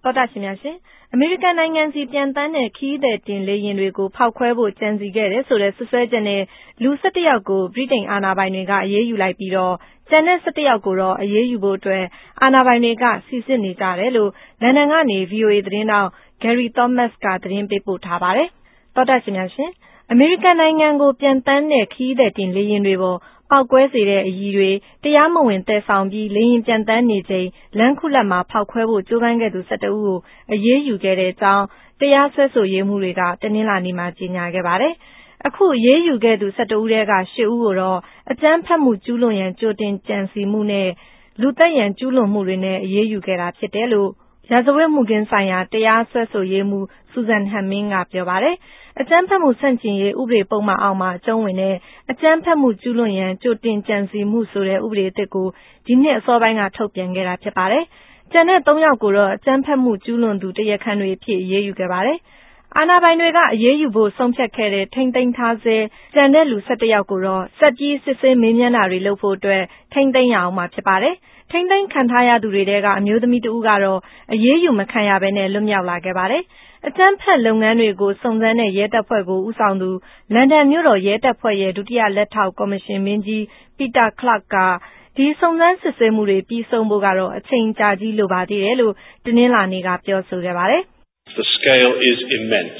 သောတာရှင်များရှင်အမေရိကန်နိုင်ငံစီပြန်တန်းတဲ့ခီးသည်တင်လေယာဉ်တွေကိုဖောက်ခွဲဖို့ကြံစည်ခဲ့တယ်ဆိုတဲ့ဆွဆွဲချက်နဲ့လူ17ယောက်ကိုဗြိတိန်အာဏာပိုင်တွေကအရေးယူလိုက်ပြီးတော့ကျန်တဲ့17ယောက်ကိုတော့အရေးယူဖို့အတွက်အာဏာပိုင်တွေကစီစစ်နေကြတယ်လို့လန်ဒန်ကနေ VOA သတင်းတောက် Gary Thomas ကသတင်းပေးပို့ထားပါတယ်သောတာရှင်များရှင်အမေရိကန်နိုင်ငံကိုပြန်တန်းတဲ့ခီးသည်တင်လေယာဉ်တွေပေါ်ပောက်ကွဲစေတဲ့အရည်တွေတရားမဝင်တည်ဆောင်ပြီးလေရင်ပြန်တန်းနေချိန်လမ်းခုလက်မှာဖောက်ခွဲဖို့ကြိုးပမ်းခဲ့သူ12ဦးကိုအရေးယူခဲ့တဲ့အကြောင်းတရားစွဲဆိုရေးမှုတွေကတနင်္လာနေ့မှာကြေညာခဲ့ပါတယ်။အခုအရေးယူခဲ့သူ12ဦးထဲက10ဦးကိုတော့အကြမ်းဖက်မှုကျူးလွန်ရန်ကြိုတင်ကြံစည်မှုနဲ့လူသက်ရန်ကျူးလွန်မှုတွေနဲ့အရေးယူခဲ့တာဖြစ်တယ်လို့ရာဇဝတ်မှုခင်းဆိုင်ရာတရားစွဲဆိုရေးမှု Susan Hamming ကပြောပါတယ်။အကြမ်းဖက်မှုဆန့်ကျင်ရေးဥပဒေပုံမှန်အောက်မှာအကျုံးဝင်တဲ့အကြမ်းဖက်မှုကျူးလွန်ရန်ကြိုတင်ကြံစည်မှုဆိုတဲ့ဥပဒေအသစ်ကိုဒီနှစ်အစောပိုင်းကထုတ်ပြန်ခဲ့တာဖြစ်ပါတယ်။ကျန်တဲ့3ယောက်ကိုတော့အကြမ်းဖက်မှုကျူးလွန်သူတရားခံတွေအဖြစ်အရေးယူခဲ့ပါတယ်။အာဏာပိုင်တွေကအရေးယူဖို့ဆုံးဖြတ်ခဲ့တဲ့ထိမ့်သိမ်းထားဆဲကျန်တဲ့လူ17ယောက်ကိုတော့ဆက်ကြီးစစ်ဆေးမေးမြန်းတာတွေလုပ်ဖို့အတွက်ထိမ့်သိမ်းရအောင်မှာဖြစ်ပါတယ်။ထိမ့်သိမ်းခံထားရသူတွေထဲကအမျိုးသမီးတဦးကတော့အရေးယူမခံရဘဲနဲ့လွတ်မြောက်လာခဲ့ပါတယ်။အကြမ်းဖက်လုပ်ငန်းတွေကိုစုံစမ်းတဲ့ရဲတပ်ဖွဲ့ကိုဦးဆောင်သူလန်ဒန်မြို့တော်ရဲတပ်ဖွဲ့ရဲ့ဒုတိယလက်ထောက်ကော်မရှင်မင်းကြီး Peter Clark ကဒီစုံစမ်းစစ်ဆေးမှုတွေပြီးဆုံးဖို့ကတော့အချိန်ကြာကြီးလိုပါသေးတယ်လို့တနင်္လာနေ့ကပြောဆိုခဲ့ပါတယ်။ The scale is immense.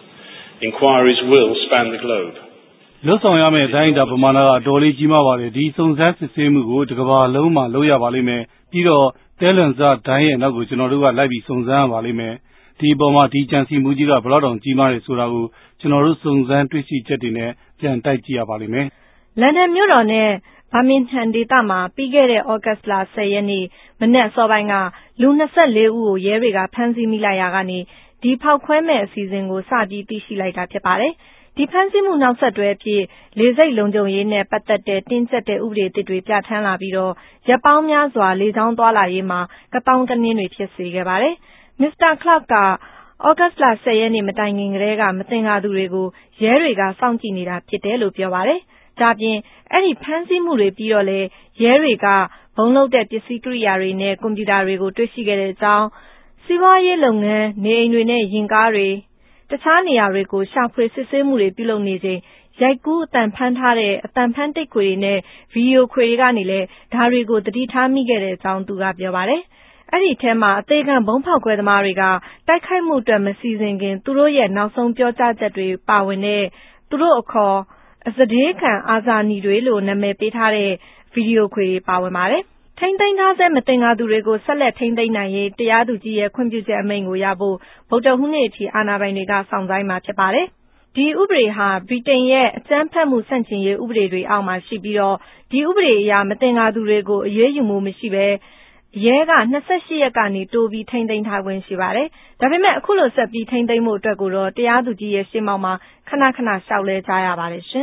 Inquiries will span the globe. လွတ်ဆောင်ရမယ့်အတိုင်းအတာပမာဏကအတော်လေးကြီးမားပါတယ်ဒီစုံစမ်းစစ်ဆေးမှုကိုတစ်ကမ္ဘာလုံးမှာလုပ်ရပါလိမ့်မယ်ပြီးတော့တဲလွန်စတိုင်းရဲ့နောက်ကိုကျွန်တော်တို့ကလိုက်ပြီးစုံစမ်းရပါလိမ့်မယ်ဒီအပေါ်မှာဒီကြံစည်မှုကြီးကဘယ်တော့ကြီးမားတယ်ဆိုတာကိုကျွန်တော်တို့စုံစမ်းတွေ့ရှိချက်တွေနဲ့ပြန်တိုက်ကြည့်ရပါလိမ့်မယ်လန်ဒန်မြို့တော်နဲ့ဘာမင်ဟမ်ဒေသမှာပြီးခဲ့တဲ့ဩဂတ်စ်လ10ရက်နေ့မနက်အစောပိုင်းကလူ24ဦးကိုရဲတွေကဖမ်းဆီးမိလိုက်ရာကနေဒီဖောက်ခွဲမဲ့အစီအစဉ်ကိုစပြီးသိရှိလိုက်တာဖြစ်ပါတယ်။ဒီဖမ်းဆီးမှုနောက်ဆက်တွဲအဖြစ်လေဆိပ်လုံခြုံရေးနဲ့ပတ်သက်တဲ့တင်းကျပ်တဲ့ဥပဒေအသစ်တွေပြဋ္ဌာန်းလာပြီးတော့ရပ်ပေါင်းများစွာလေကြောင်းသွားလာရေးမှာကတောင်းကနင်းတွေဖြစ်စေခဲ့ပါတယ်။ Mr. Clark ကဩဂတ်စ်လ10ရက်နေ့မတိုင်ခင်ကတည်းကမသင်္ကာသူတွေကိုရဲတွေကစောင့်ကြည့်နေတာဖြစ်တယ်လို့ပြောပါတယ်။ဒါပြင်အဲ့ဒီဖမ်းဆီးမှုတွေပြီးတော့လေရဲတွေကဘုံလုံးတဲ့ပစ္စည်းကိရိယာတွေနဲ့ကွန်ပျူတာတွေကိုတွေ့ရှိခဲ့တဲ့အကြောင်းစီးပွားရေးလုပ်ငန်းနေအိမ်တွေနဲ့ရင်ကားတွေတခြားနေရာတွေကိုရှာဖွေစစ်ဆေးမှုတွေပြုလုပ်နေချိန်ရိုက်ကူးအတန်ဖမ်းထားတဲ့အတန်ဖမ်းတိတ်ခွေတွေနဲ့ဗီဒီယိုခွေတွေကနေလည်းဒါတွေကိုသတိထားမိခဲ့တဲ့အကြောင်းသူကပြောပါတယ်။အဲ့ဒီထဲမှာအသေးခံဘုံဖောက်ခွဲသမားတွေကတိုက်ခိုက်မှုအတွက်မစီစဉ်ခင်သူတို့ရဲ့နောက်ဆုံးပြောကြားချက်တွေပါဝင်တဲ့သူတို့အခေါ်အစဒေးခံအာဇာနည်တွေလို့နာမည်ပေးထားတဲ့ဗီဒီယိုခွေတွေပါဝင်ပါတယ်။ထိမ့်သိမ်းထားဆဲမသင်္ကာသူတွေကိုဆက်လက်ထိမ့်သိမ်းနိုင်ရေးတရားသူကြီးရဲ့ခွင့်ပြုချက်အမိန့်ကိုရဖို့ဗုဒ္ဓဟူးနေ့အထိအာဏာပိုင်တွေကစောင့်ဆိုင်းမှာဖြစ်ပါတယ်။ဒီဥပဒေဟာဗြိတိန်ရဲ့အကြမ်းဖက်မှုဆန့်ကျင်ရေးဥပဒေတွေအောက်မှာရှိပြီးတော့ဒီဥပဒေအရမသင်္ကာသူတွေကိုအရေးယူမှုမရှိဘဲရဲက28ရက်ကနေတိုးပြီးထိမ့်သိမ်းထားခွင့်ရှိပါတယ်။ဒါပေမဲ့အခုလိုဆက်ပြီးထိမ့်သိမ်းမှုအတွက်ကိုတော့တရားသူကြီးရဲ့ရှေ့မှောက်မှာခဏခဏလျှောက်လဲကြရပါတယ်ရှင